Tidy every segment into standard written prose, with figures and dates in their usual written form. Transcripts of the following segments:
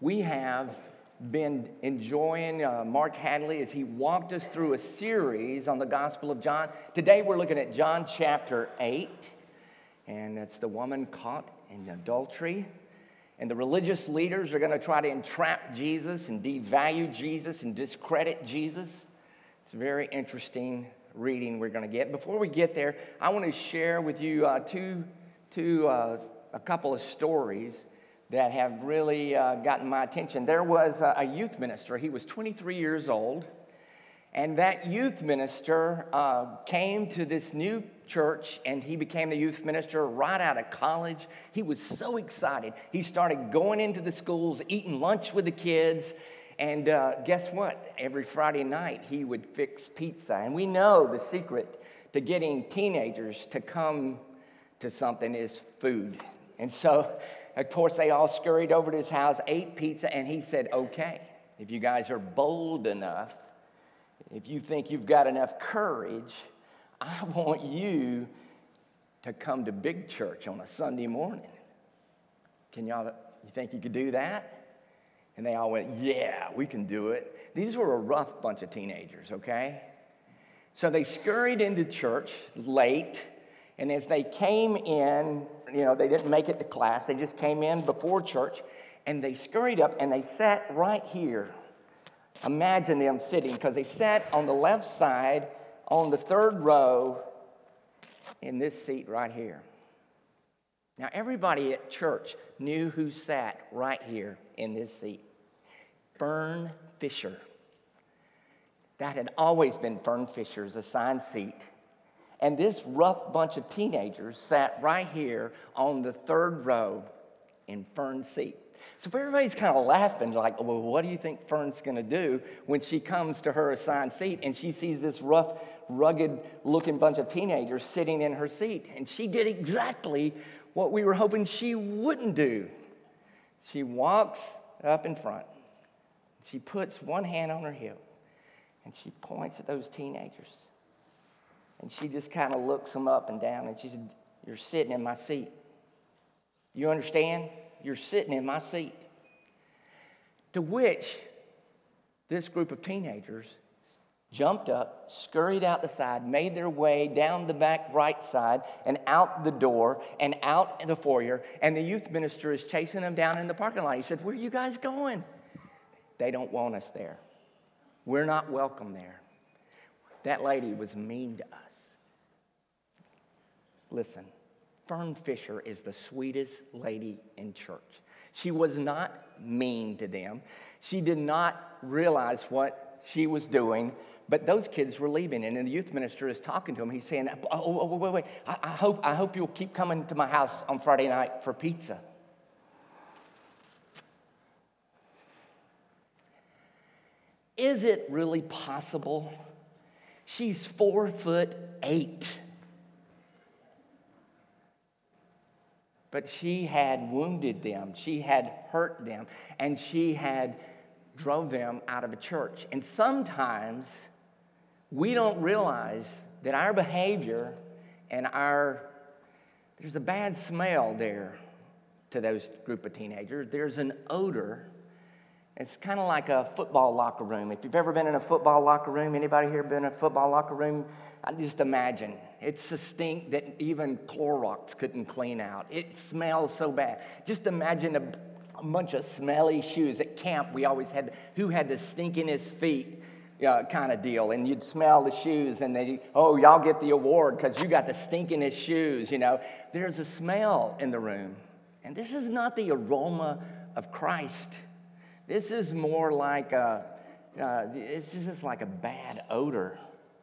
We have been enjoying Mark Hadley as he walked us through a series on the Gospel of John. Today we're looking at John chapter 8, and it's the woman caught in adultery. And the religious leaders are going to try to entrap Jesus and devalue Jesus and discredit Jesus. It's a very interesting reading we're going to get. Before we get there, I want to share with you a couple of stories that have really gotten my attention. There was a youth minister. He was 23 years old, and that youth minister came to this new church, and he became the youth minister right out of college. He was so excited. He started going into the schools, eating lunch with the kids, and guess what? Every Friday night, he would fix pizza. And we know the secret to getting teenagers to come to something is food. And so, of course, they all scurried over to his house, ate pizza, and he said, okay, if you guys are bold enough, if you think you've got enough courage, I want you to come to big church on a Sunday morning. You think you could do that? And they all went, yeah, we can do it. These were a rough bunch of teenagers, okay? So they scurried into church late, and as they came in, they didn't make it to class. They just came in before church, and they scurried up, and they sat right here. Imagine them sitting, because they sat on the left side, on the third row, in this seat right here. Now, everybody at church knew who sat right here in this seat. Fern Fisher. That had always been Fern Fisher's assigned seat. And this rough bunch of teenagers sat right here on the third row in Fern's seat. So everybody's kind of laughing, like, well, what do you think Fern's going to do when she comes to her assigned seat and she sees this rough, rugged-looking bunch of teenagers sitting in her seat? And she did exactly what we were hoping she wouldn't do. She walks up in front. She puts one hand on her hip, and she points at those teenagers. And she just kind of looks them up and down, and she said, you're sitting in my seat. You understand? You're sitting in my seat. To which this group of teenagers jumped up, scurried out the side, made their way down the back right side and out the door and out in the foyer. And the youth minister is chasing them down in the parking lot. He said, where are you guys going? They don't want us there. We're not welcome there. That lady was mean to us. Listen, Fern Fisher is the sweetest lady in church. She was not mean to them. She did not realize what she was doing, but those kids were leaving, and the youth minister is talking to them. He's saying, wait, I hope you'll keep coming to my house on Friday night for pizza. Is it really possible? She's 4'8". But she had wounded them, she had hurt them, and she had drove them out of a church. And sometimes we don't realize that our behavior and there's a bad smell there to those group of teenagers. There's an odor. It's kind of like a football locker room. If you've ever been in a football locker room, anybody here been in a football locker room? I just imagine. It's a stink that even Clorox couldn't clean out. It smells so bad. Just imagine a bunch of smelly shoes. At camp, we always had who had the stinkinest feet kind of deal. And you'd smell the shoes and y'all get the award because you got the stinkingest shoes, There's a smell in the room. And this is not the aroma of Christ. This is more like it's just like a bad odor.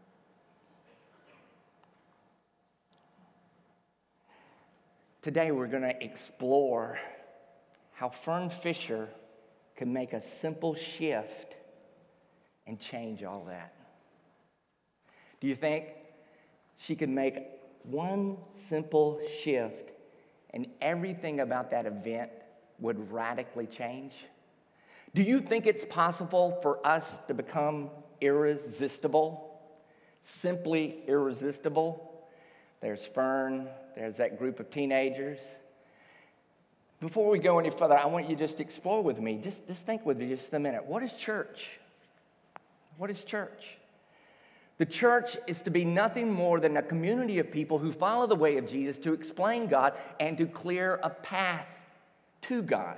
Today we're going to explore how Fern Fisher can make a simple shift and change all that. Do you think she could make one simple shift and everything about that event would radically change? Do you think it's possible for us to become irresistible? Simply irresistible? There's Fern, there's that group of teenagers. Before we go any further, I want you just to explore with me. Just think with me just a minute. What is church? What is church? The church is to be nothing more than a community of people who follow the way of Jesus to explain God and to clear a path to God.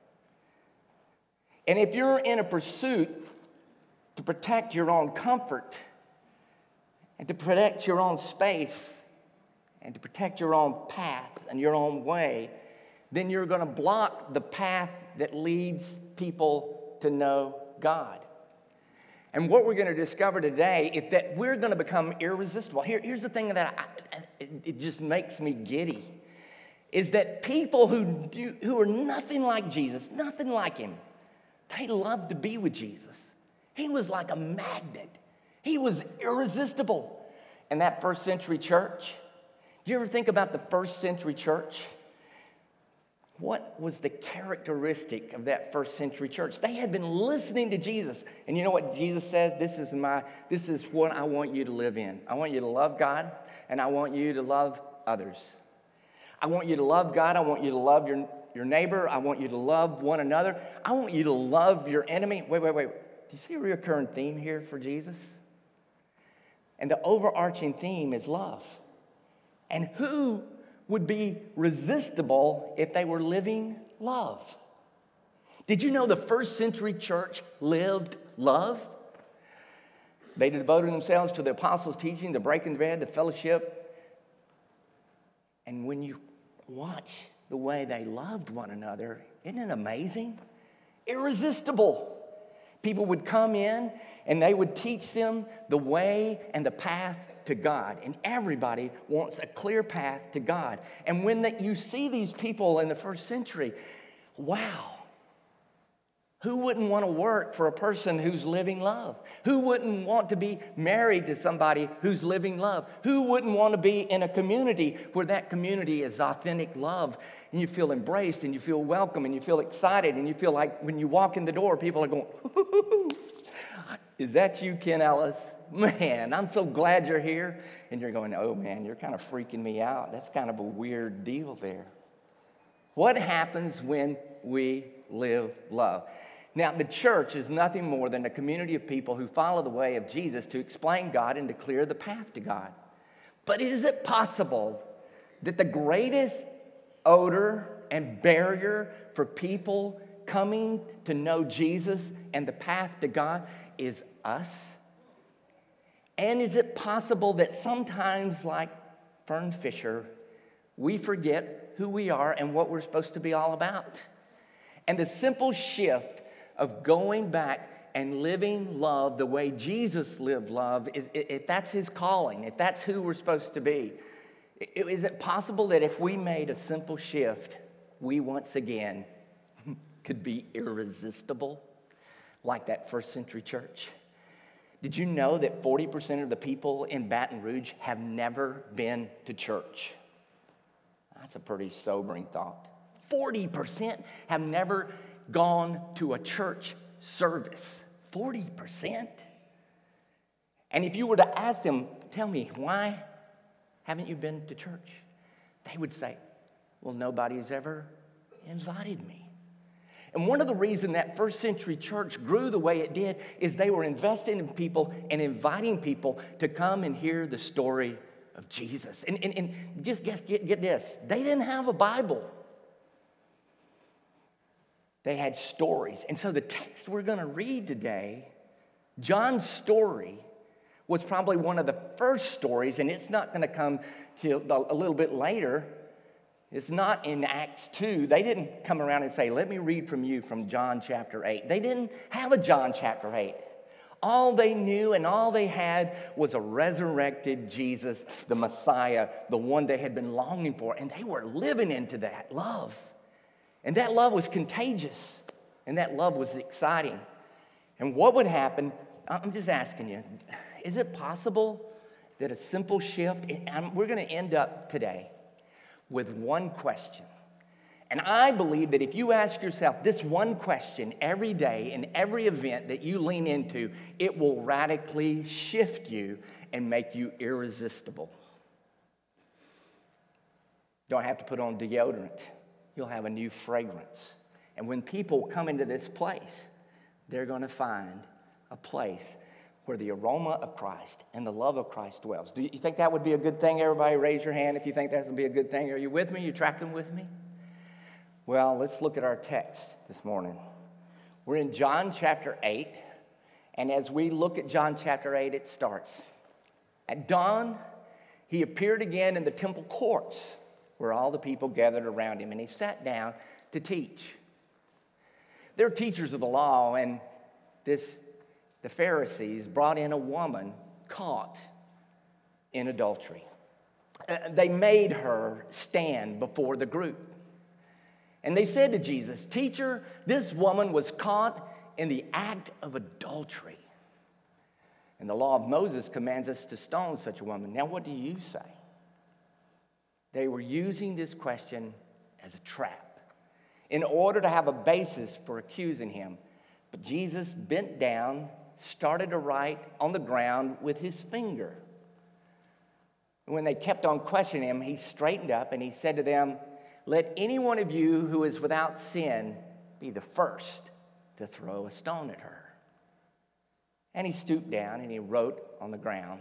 And if you're in a pursuit to protect your own comfort and to protect your own space and to protect your own path and your own way, then you're going to block the path that leads people to know God. And what we're going to discover today is that we're going to become irresistible. Here's the thing that it just makes me giddy, is that people who are nothing like Jesus, nothing like him, they love to be with Jesus. He was like a magnet. He was irresistible. And that first century church, do you ever think about the first century church? What was the characteristic of that first century church? They had been listening to Jesus. And you know what Jesus says? This is what I want you to live in. I want you to love God, and I want you to love others. I want you to love God. I want you to love your neighbor. I want you to love one another. I want you to love your enemy. Wait. Do you see a recurring theme here for Jesus? And the overarching theme is love. And who would be resistible if they were living love? Did you know the first century church lived love? They devoted themselves to the apostles' teaching, the breaking bread, the fellowship. And when you watch the way they loved one another, isn't it amazing? Irresistible. People would come in and they would teach them the way and the path to God. And everybody wants a clear path to God. And when you see these people in the first century, wow. Who wouldn't want to work for a person who's living love? Who wouldn't want to be married to somebody who's living love? Who wouldn't want to be in a community where that community is authentic love and you feel embraced and you feel welcome and you feel excited and you feel like when you walk in the door, people are going, is that you, Ken Ellis? Man, I'm so glad you're here. And you're going, oh man, you're kind of freaking me out. That's kind of a weird deal there. What happens when we live love? Now, the church is nothing more than a community of people who follow the way of Jesus to explain God and to clear the path to God. But is it possible that the greatest odor and barrier for people coming to know Jesus and the path to God is us? And is it possible that sometimes, like Fern Fisher, we forget who we are and what we're supposed to be all about? And the simple shift of going back and living love the way Jesus lived love, if that's his calling, if that's who we're supposed to be, is it possible that if we made a simple shift, we once again could be irresistible like that first century church? Did you know that 40% of the people in Baton Rouge have never been to church? That's a pretty sobering thought. 40% have never gone to a church service. 40%. And if you were to ask them, tell me, why haven't you been to church? They would say, well, nobody's ever invited me. And one of the reasons that first century church grew the way it did is they were investing in people and inviting people to come and hear the story of Jesus. And just get this. They didn't have a Bible. They had stories. And so the text we're going to read today, John's story, was probably one of the first stories, and it's not going to come till a little bit later. It's not in Acts 2. They didn't come around and say, let me read from you from John chapter 8. They didn't have a John chapter 8. All they knew and all they had was a resurrected Jesus, the Messiah, the one they had been longing for. And they were living into that love. And that love was contagious. And that love was exciting. And what would happen, I'm just asking you, is it possible that a simple shift, we're going to end up today with one question. And I believe that if you ask yourself this one question every day in every event that you lean into, it will radically shift you and make you irresistible. Don't have to put on deodorant. you'll have a new fragrance. And when people come into this place, they're going to find a place where the aroma of Christ and the love of Christ dwells. Do you think that would be a good thing? Everybody raise your hand if you think that would be a good thing. Are you with me? You tracking with me? Well, let's look at our text this morning. We're in John chapter 8. And as we look at John chapter 8, it starts. At dawn, he appeared again in the temple courts where all the people gathered around him, and he sat down to teach. They're teachers of the law, and the Pharisees brought in a woman caught in adultery. They made her stand before the group. And they said to Jesus, "Teacher, this woman was caught in the act of adultery. And the law of Moses commands us to stone such a woman. Now, what do you say?" They were using this question as a trap in order to have a basis for accusing him. But Jesus bent down, started to write on the ground with his finger. And when they kept on questioning him, he straightened up and he said to them, "Let any one of you who is without sin be the first to throw a stone at her." And he stooped down and he wrote on the ground.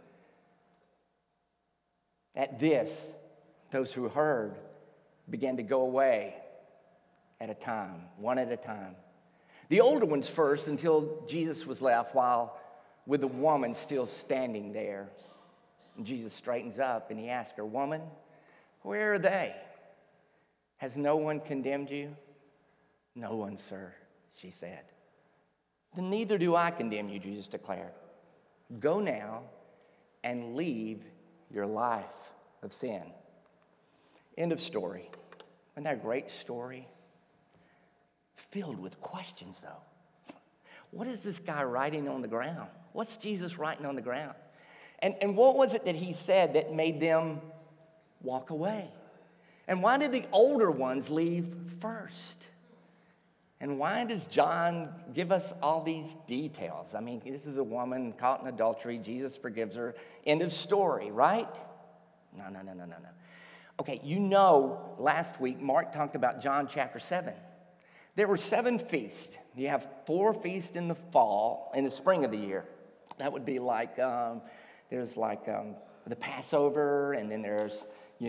At this, those who heard began to go away at a time, one at a time. The older ones first, until Jesus was left, while with the woman still standing there. And Jesus straightens up and he asks her, "Woman, where are they? Has no one condemned you?" "No one, sir," she said. "Then neither do I condemn you," Jesus declared. "Go now and leave your life of sin." End of story. Isn't that a great story? Filled with questions, though. What is this guy writing on the ground? What's Jesus writing on the ground? And what was it that he said that made them walk away? And why did the older ones leave first? And why does John give us all these details? I mean, this is a woman caught in adultery. Jesus forgives her. End of story, right? No. Okay, last week Mark talked about John chapter 7. There were 7 feasts. You have 4 feasts in the fall, in the spring of the year. That would be like, there's like the Passover, and then there's,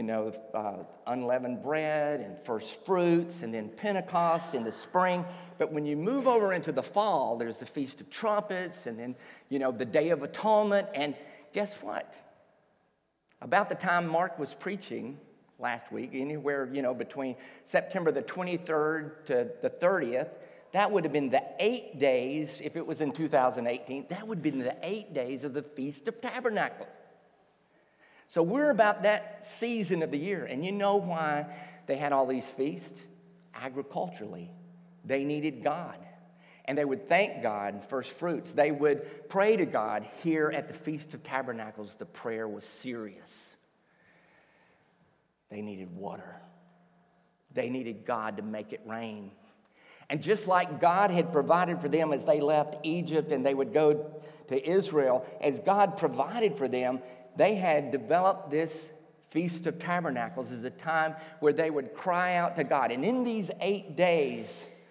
unleavened bread and first fruits, and then Pentecost in the spring. But when you move over into the fall, there's the Feast of Trumpets, and then, the Day of Atonement. And guess what? About the time Mark was preaching last week, anywhere, between September the 23rd to the 30th, that would have been the 8 days, if it was in 2018, that would have been the 8 days of the Feast of Tabernacles. So we're about that season of the year. And you know why they had all these feasts? Agriculturally, they needed God. And they would thank God in first fruits. They would pray to God. Here at the Feast of Tabernacles, the prayer was serious. They needed water. They needed God to make it rain. And just like God had provided for them as they left Egypt and they would go to Israel, as God provided for them, they had developed this Feast of Tabernacles as a time where they would cry out to God. And in these 8 days,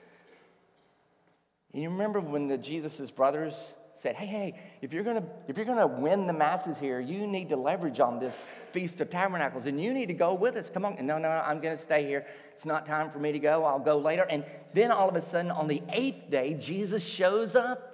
and you remember when Jesus' brothers said, hey, if you're gonna win the masses here, you need to leverage on this Feast of Tabernacles, and you need to go with us. Come on. No, I'm going to stay here. It's not time for me to go. I'll go later. And then all of a sudden, on the 8th day, Jesus shows up.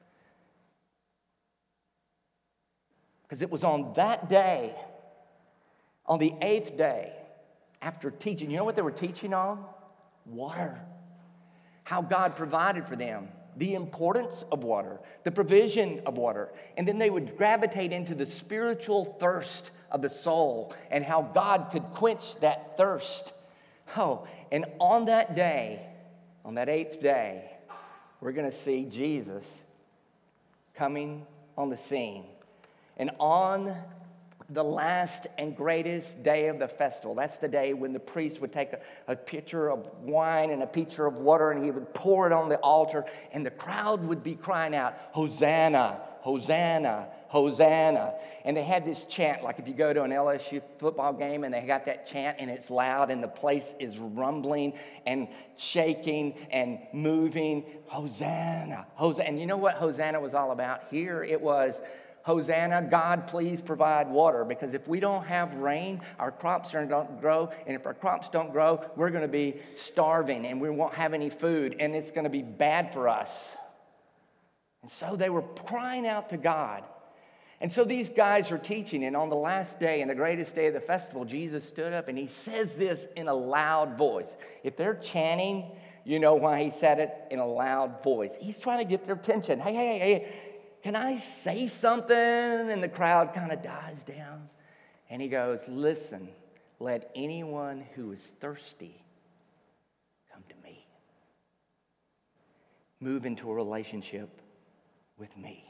Because it was on that day, on the 8th day, after teaching, you know what they were teaching on? Water. How God provided for them. The importance of water, the provision of water. And then they would gravitate into the spiritual thirst of the soul and how God could quench that thirst. Oh, and on that day, on that 8th day, we're going to see Jesus coming on the scene. And on the last and greatest day of the festival, that's the day when the priest would take a pitcher of wine and a pitcher of water and he would pour it on the altar, and the crowd would be crying out, "Hosanna, Hosanna, Hosanna. And they had this chant, like if you go to an LSU football game and they got that chant and it's loud and the place is rumbling and shaking and moving, Hosanna, Hosanna. And you know what Hosanna was all about? Here it was, Hosanna, God, please provide water, because if we don't have rain, our crops don't grow, and if our crops don't grow, we're going to be starving, and we won't have any food, and it's going to be bad for us. And so they were crying out to God. And so these guys are teaching, and on the last day, and the greatest day of the festival, Jesus stood up, and he says this in a loud voice. If they're chanting, you know why he said it in a loud voice. He's trying to get their attention. Hey, can I say something? And the crowd kind of dies down. And he goes, listen, let anyone who is thirsty come to me. Move into a relationship with me.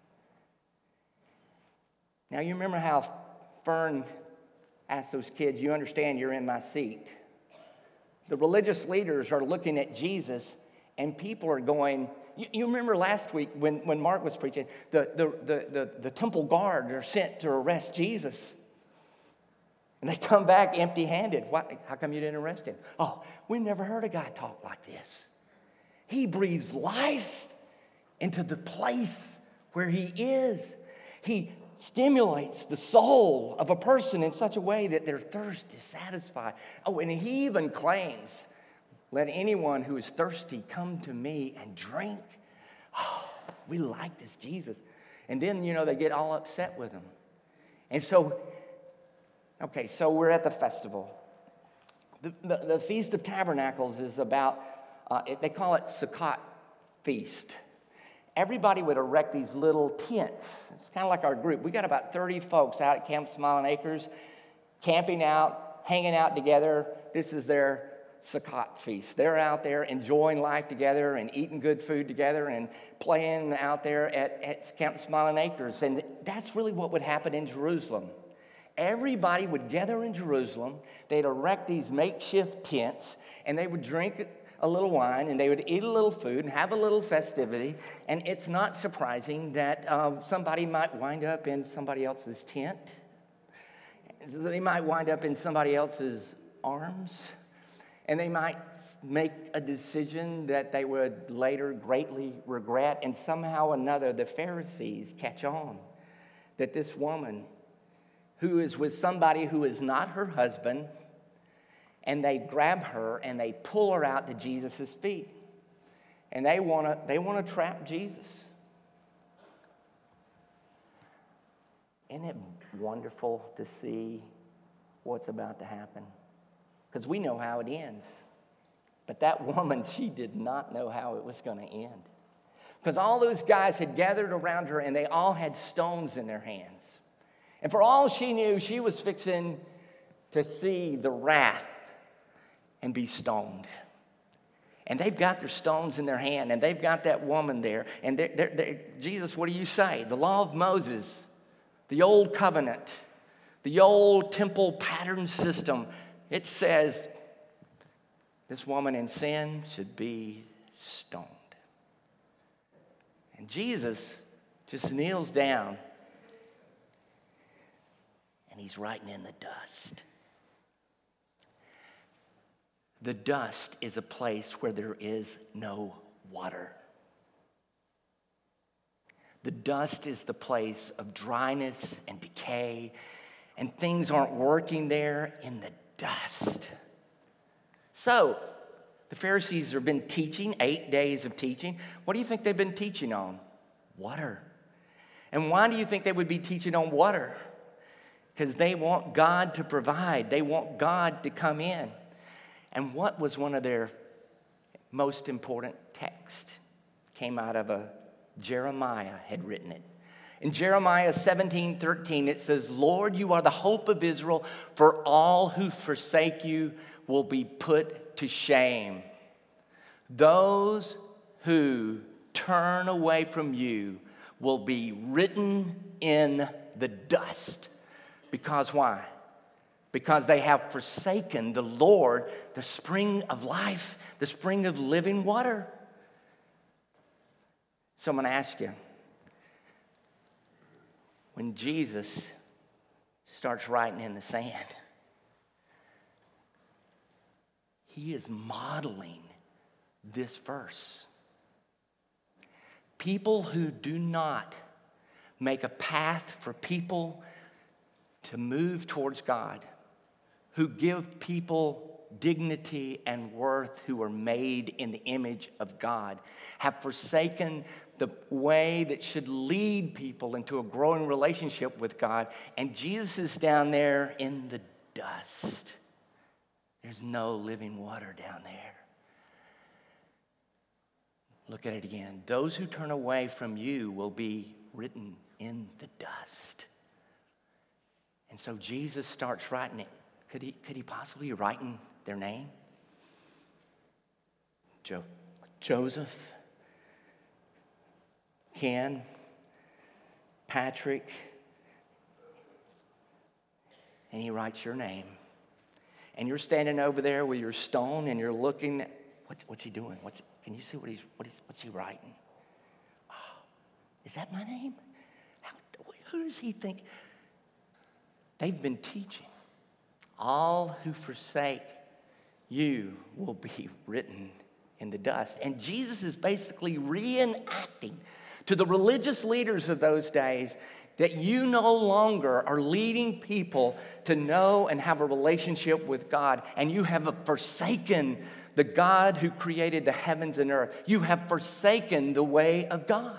Now, you remember how Fern asked those kids, you understand you're in my seat. The religious leaders are looking at Jesus, and people are going, you remember last week when Mark was preaching, the temple guard are sent to arrest Jesus. And they come back empty-handed. Why? How come you didn't arrest him? Oh, we never heard a guy talk like this. He breathes life into the place where he is. He stimulates the soul of a person in such a way that their thirst is satisfied. Oh, and he even claims, let anyone who is thirsty come to me and drink. Oh, we like this Jesus. And then, they get all upset with him. And so, so we're at the festival. The Feast of Tabernacles is about, they call it Sukkot Feast. Everybody would erect these little tents. It's kind of like our group. We got about 30 folks out at Camp Smiling Acres, camping out, hanging out together. This is their Sukkot feast. They're out there enjoying life together and eating good food together and playing out there at Camp Smiling Acres. And that's really what would happen in Jerusalem. Everybody would gather in Jerusalem. They'd erect these makeshift tents, and they would drink a little wine, and they would eat a little food and have a little festivity. And it's not surprising that somebody might wind up in somebody else's tent. They might wind up in somebody else's arms. And they might make a decision that they would later greatly regret. And somehow or another, the Pharisees catch on that this woman who is with somebody who is not her husband, and they grab her and they pull her out to Jesus' feet. And they want to trap Jesus. Isn't it wonderful to see what's about to happen? Because we know how it ends. But that woman, she did not know how it was going to end. Because all those guys had gathered around her and they all had stones in their hands. And for all she knew, she was fixing to see the wrath and be stoned. And they've got their stones in their hand, and they've got that woman there. And Jesus, what do you say? The law of Moses, the old covenant, the old temple pattern system, it says this woman in sin should be stoned. And Jesus just kneels down, and he's writing in the dust. The dust is a place where there is no water. The dust is the place of dryness and decay, and things aren't working there in the dust. So, the Pharisees have been teaching, 8 days of teaching. What do you think they've been teaching on? Water. And why do you think they would be teaching on water? Because they want God to provide. They want God to come in. And what was one of their most important texts? Came out of Jeremiah had written it. In Jeremiah 17:13, it says, Lord, you are the hope of Israel, for all who forsake you will be put to shame. Those who turn away from you will be written in the dust. Because why? Because they have forsaken the Lord, the spring of life, the spring of living water. So I'm going to ask you, when Jesus starts writing in the sand, he is modeling this verse. People who do not make a path for people to move towards God, who give people dignity and worth, who are made in the image of God, have forsaken the way that should lead people into a growing relationship with God. And Jesus is down there in the dust. There's no living water down there. Look at it again. Those who turn away from you will be written in the dust. And so Jesus starts writing it. Could he possibly be writing their name? Joseph, Ken, Patrick, and he writes your name. And you're standing over there with your stone and you're looking at, what's he doing? Can you see what's he writing? Oh, is that my name? Who does he think? They've been teaching. All who forsake you will be written in the dust. And Jesus is basically reenacting to the religious leaders of those days that you no longer are leading people to know and have a relationship with God, and you have forsaken the God who created the heavens and earth. You have forsaken the way of God.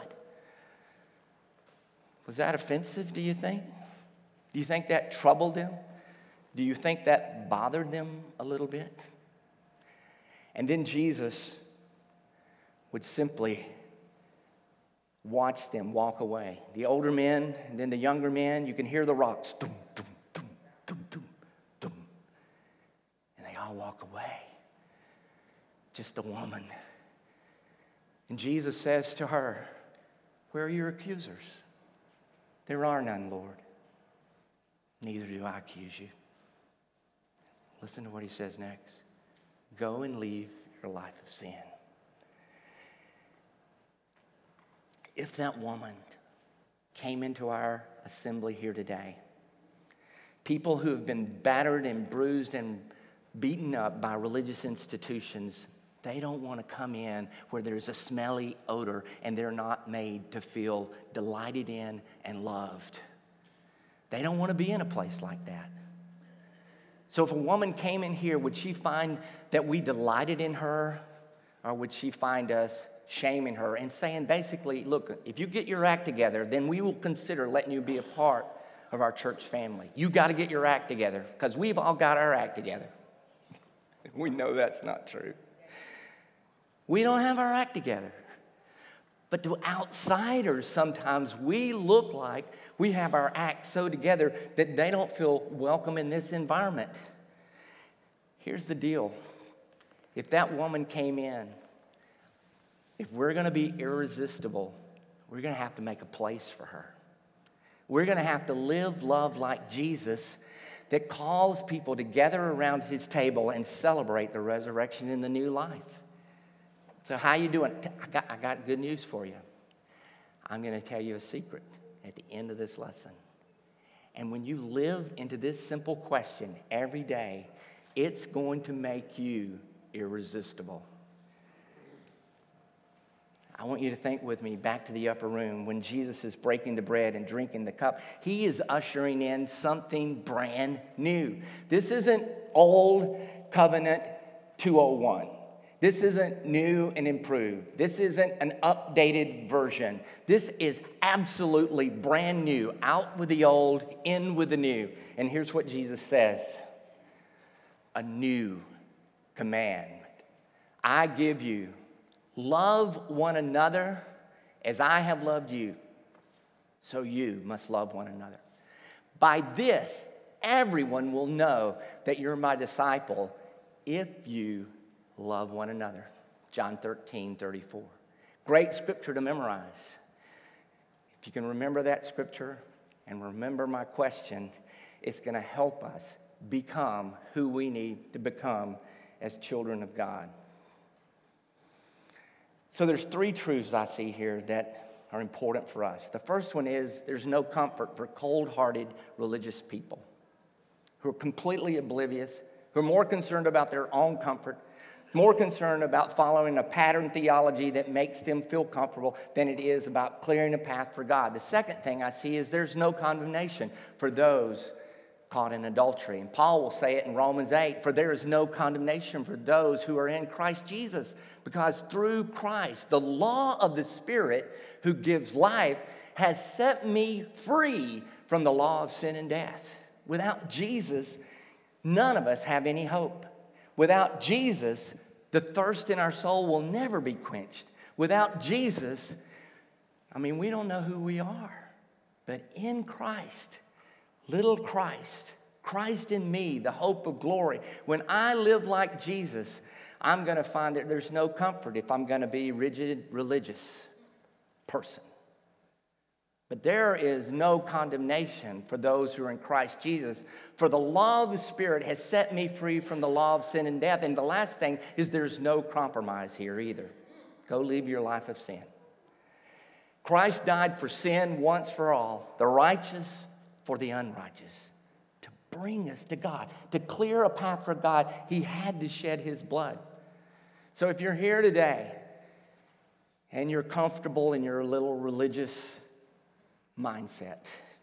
Was that offensive, do you think? Do you think that troubled them? Do you think that bothered them a little bit? And then Jesus would simply watch them walk away. The older men and then the younger men, you can hear the rocks. Dum, dum, dum, dum, dum, dum. And they all walk away. Just the woman. And Jesus says to her, "Where are your accusers?" "There are none, Lord." "Neither do I accuse you." Listen to what he says next. "Go and leave your life of sin." If that woman came into our assembly here today, people who have been battered and bruised and beaten up by religious institutions, they don't want to come in where there's a smelly odor and they're not made to feel delighted in and loved. They don't want to be in a place like that. So if a woman came in here, would she find that we delighted in her, or would she find us shaming her and saying basically, look, if you get your act together, then we will consider letting you be a part of our church family. You got to get your act together, because we've all got our act together. We know that's not true. We don't have our act together. But to outsiders, sometimes we look like we have our act so together that they don't feel welcome in this environment. Here's the deal. If that woman came in, if we're going to be irresistible, we're going to have to make a place for her. We're going to have to live love like Jesus, that calls people together around his table and celebrate the resurrection and the new life. So how you doing? I got good news for you. I'm going to tell you a secret at the end of this lesson. And when you live into this simple question every day, it's going to make you irresistible. I want you to think with me back to the upper room when Jesus is breaking the bread and drinking the cup. He is ushering in something brand new. This isn't old covenant 201. This isn't new and improved. This isn't an updated version. This is absolutely brand new. Out with the old, in with the new. And here's what Jesus says. A new commandment. I give you, love one another as I have loved you. So you must love one another. By this, everyone will know that you're my disciple if you love one another. John 13:34. Great scripture to memorize. If you can remember that scripture and remember my question, it's going to help us become who we need to become as children of God. So there's three truths I see here that are important for us. The first one is there's no comfort for cold-hearted religious people who are completely oblivious, who are more concerned about their own comfort, more concerned about following a pattern theology that makes them feel comfortable than it is about clearing a path for God. The second thing I see is there's no condemnation for those caught in adultery. And Paul will say it in Romans 8, for there is no condemnation for those who are in Christ Jesus, because through Christ, the law of the Spirit who gives life has set me free from the law of sin and death. Without Jesus, none of us have any hope. Without Jesus, the thirst in our soul will never be quenched. Without Jesus, we don't know who we are. But in Christ, little Christ, Christ in me, the hope of glory. When I live like Jesus, I'm going to find that there's no comfort if I'm going to be a rigid religious person. But there is no condemnation for those who are in Christ Jesus. For the law of the Spirit has set me free from the law of sin and death. And the last thing is there's no compromise here either. Go live your life of sin. Christ died for sin once for all, the righteous for the unrighteous, to bring us to God, to clear a path for God. He had to shed his blood. So if you're here today and you're comfortable in your little religious mindset,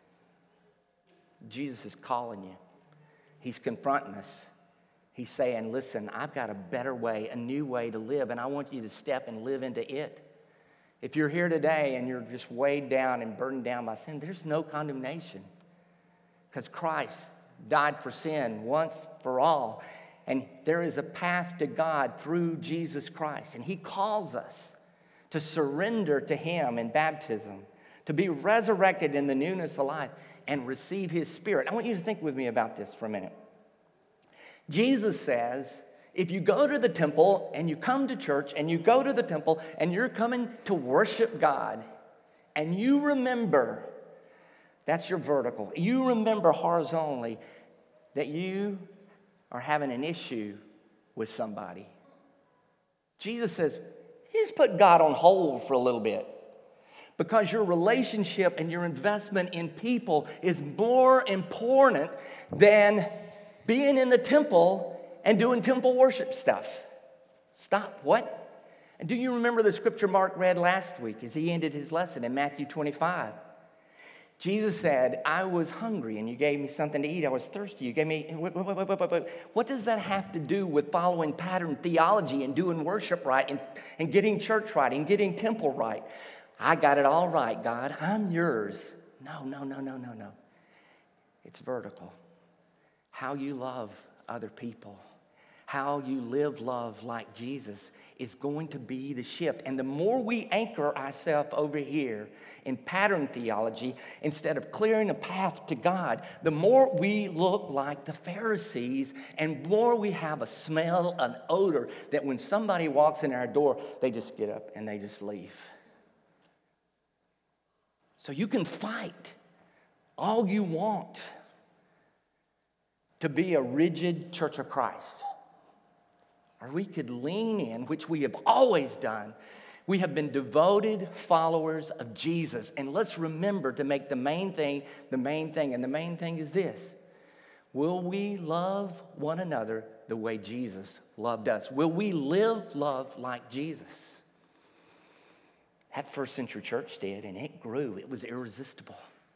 Jesus is calling you. He's confronting us. He's saying, listen, I've got a better way, a new way to live, and I want you to step and live into it. If you're here today and you're just weighed down and burdened down by sin, there's no condemnation, because Christ died for sin once for all, and there is a path to God through Jesus Christ, and he calls us to surrender to him in baptism, to be resurrected in the newness of life and receive his Spirit. I want you to think with me about this for a minute. Jesus says, if you go to the temple and you come to church and you go to the temple and you're coming to worship God and you remember, that's your vertical, you remember horizontally that you are having an issue with somebody. Jesus says, you just put God on hold for a little bit, because your relationship and your investment in people is more important than being in the temple and doing temple worship stuff. Stop. What? And do you remember the scripture Mark read last week as he ended his lesson in Matthew 25? Jesus said, I was hungry and you gave me something to eat. I was thirsty. You gave me... What does that have to do with following pattern theology and doing worship right and getting church right and getting temple right? I got it all right, God. I'm yours. No. It's vertical. How you love other people, how you live love like Jesus is going to be the shift. And the more we anchor ourselves over here in pattern theology, instead of clearing a path to God, the more we look like the Pharisees and more we have a smell, an odor, that when somebody walks in our door, they just get up and they just leave. So you can fight all you want to be a rigid Church of Christ. Or we could lean in, which we have always done. We have been devoted followers of Jesus. And let's remember to make the main thing the main thing. And the main thing is this: will we love one another the way Jesus loved us? Will we live love like Jesus? That first century church did, and it grew. It was irresistible.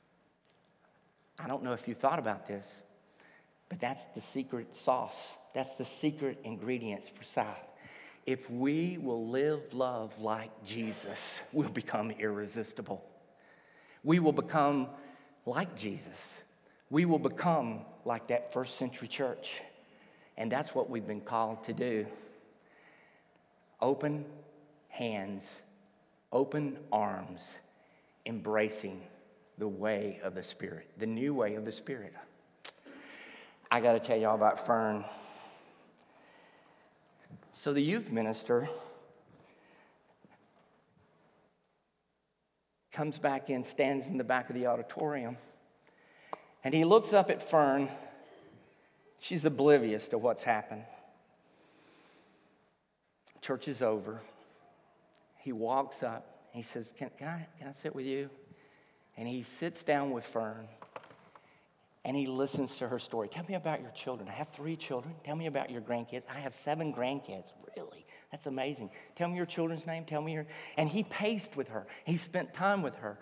I don't know if you thought about this, but that's the secret sauce. That's the secret ingredients for South. If we will live love like Jesus, we'll become irresistible. We will become like Jesus. We will become like that first century church. And that's what we've been called to do. Open hands, open arms, embracing the way of the Spirit, the new way of the Spirit. I got to tell y'all about Fern. So the youth minister comes back in, stands in the back of the auditorium, and he looks up at Fern. She's oblivious to what's happened. Church is over. He walks up, He says, can I sit with you? And he sits down with Fern, and he listens to her story. Tell me about your children. I have 3 children. Tell me about your grandkids. I have 7 grandkids. Really? That's amazing. Tell me your children's name. Tell me your... And he paced with her. He spent time with her.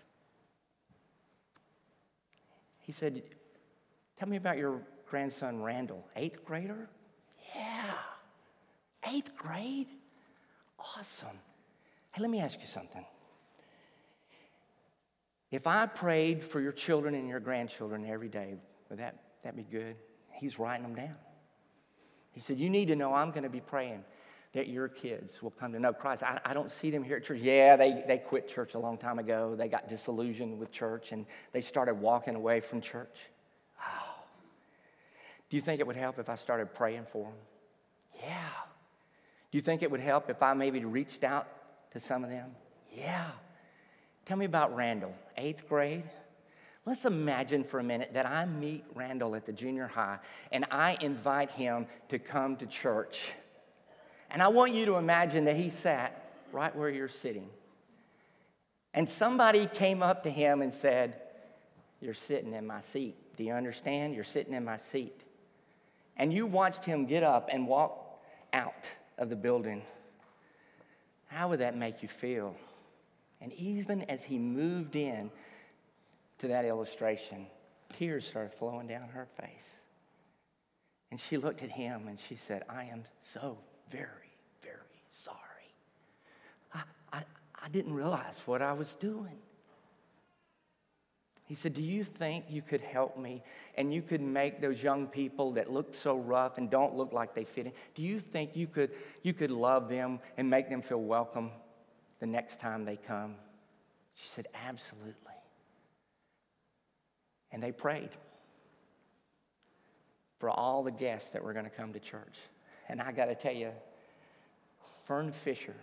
He said, tell me about your grandson, Randall. 8th grader? Yeah. 8th grade? Awesome. Hey, let me ask you something. If I prayed for your children and your grandchildren every day, would that be good? He's writing them down. He said, you need to know I'm going to be praying that your kids will come to know Christ. I don't see them here at church. Yeah, they quit church a long time ago. They got disillusioned with church, and they started walking away from church. Oh. Do you think it would help if I started praying for them? Yeah. Do you think it would help if I maybe reached out to some of them? Yeah. Tell me about Randall, 8th grade. Let's imagine for a minute that I meet Randall at the junior high and I invite him to come to church. And I want you to imagine that he sat right where you're sitting. And somebody came up to him and said, you're sitting in my seat. Do you understand? You're sitting in my seat. And you watched him get up and walk out of the building. How would that make you feel? And even as he moved in to that illustration, tears started flowing down her face. And she looked at him and she said, I am so very, very sorry. I didn't realize what I was doing. He said, do you think you could help me and you could make those young people that look so rough and don't look like they fit in, do you think you could love them and make them feel welcome the next time they come? She said, absolutely. And they prayed for all the guests that were going to come to church. And I got to tell you, Fern Fisher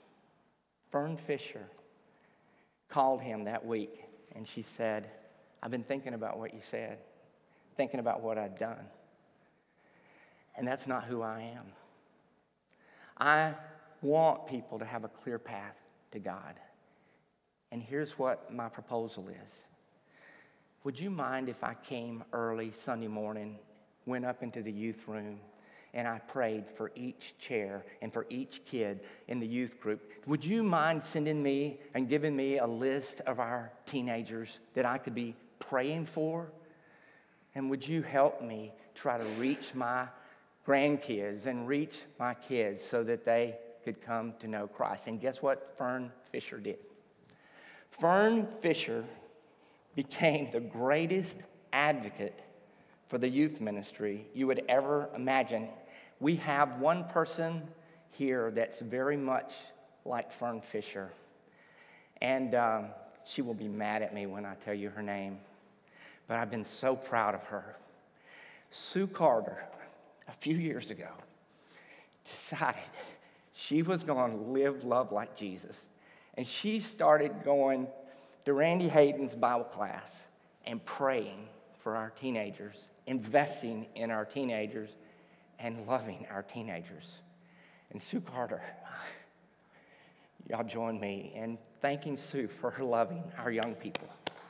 called him that week, and she said, I've been thinking about what you said, thinking about what I'd done. And that's not who I am. I want people to have a clear path to God. And here's what my proposal is. Would you mind if I came early Sunday morning, went up into the youth room, and I prayed for each chair and for each kid in the youth group? Would you mind sending me and giving me a list of our teenagers that I could be praying for? And would you help me try to reach my grandkids and reach my kids so that they could come to know Christ? And guess what Fern Fisher did? Fern Fisher became the greatest advocate for the youth ministry you would ever imagine. We have one person here that's very much like Fern Fisher. And she will be mad at me when I tell you her name. But I've been so proud of her. Sue Carter, a few years ago, decided she was going to live, love like Jesus. And she started going to Randy Hayden's Bible class and praying for our teenagers, investing in our teenagers, and loving our teenagers. And Sue Carter, y'all join me in thanking Sue for her loving our young people.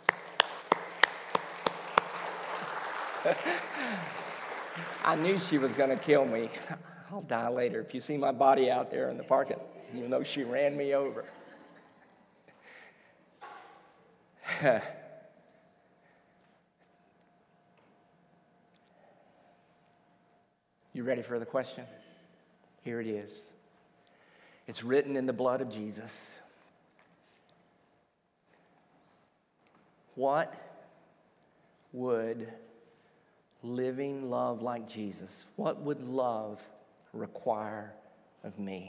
I knew she was going to kill me. I'll die later. If you see my body out there in the parking, you'll know she ran me over. You ready for the question? Here it is. It's written in the blood of Jesus. What would living love like Jesus, what would love require of me?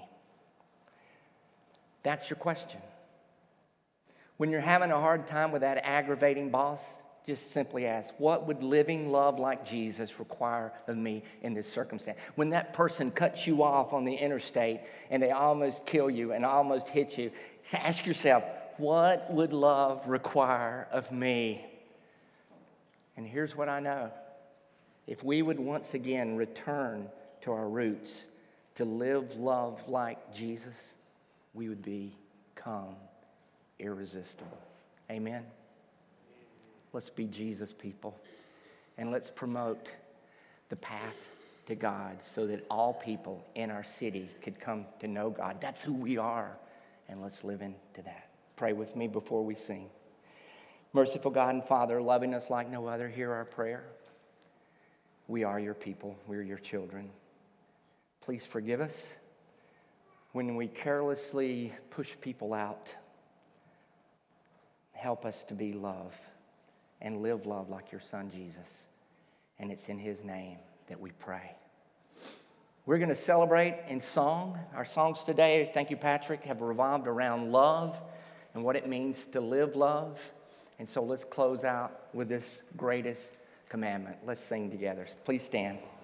That's your question. When you're having a hard time with that aggravating boss, just simply ask, what would living love like Jesus require of me in this circumstance? When that person cuts you off on the interstate and they almost kill you and almost hit you, ask yourself, what would love require of me? And here's what I know. If we would once again return to our roots, to live love like Jesus, we would become irresistible. Amen. Let's be Jesus people, and let's promote the path to God so that all people in our city could come to know God. That's who we are, and let's live into that. Pray with me before we sing. Merciful God and Father, loving us like no other, hear our prayer. We are your people. We're your children. Please forgive us when we carelessly push people out. Help us to be love and live love like your Son, Jesus. And it's in his name that we pray. We're going to celebrate in song. Our songs today, thank you, Patrick, have revolved around love and what it means to live love. And so let's close out with this greatest commandment. Let's sing together. Please stand.